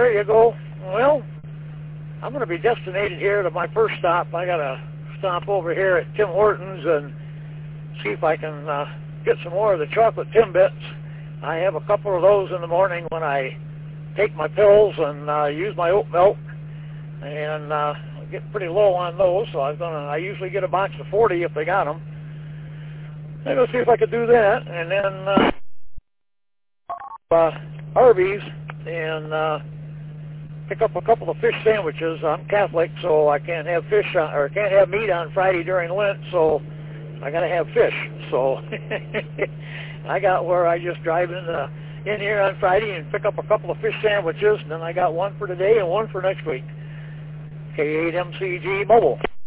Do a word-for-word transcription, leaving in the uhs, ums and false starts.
there you go. Well, I'm going to be destinated here to my first stop. I got to stop over here at Tim Hortons and see if I can uh, get some more of the chocolate Timbits. I have a couple of those in the morning when I take my pills and uh, use my oat milk, and uh, I get pretty low on those, so I'm gonna. I usually get a box of forty if they got them. I'm gonna see if I could do that, and then uh, uh, Arby's and uh, pick up a couple of fish sandwiches. I'm Catholic, so I can't have fish on, or can't have meat on Friday during Lent, so I gotta have fish. So I got where I just drive in the, in here on Friday and pick up a couple of fish sandwiches, and then I got one for today and one for next week. K eight M C G Mobile.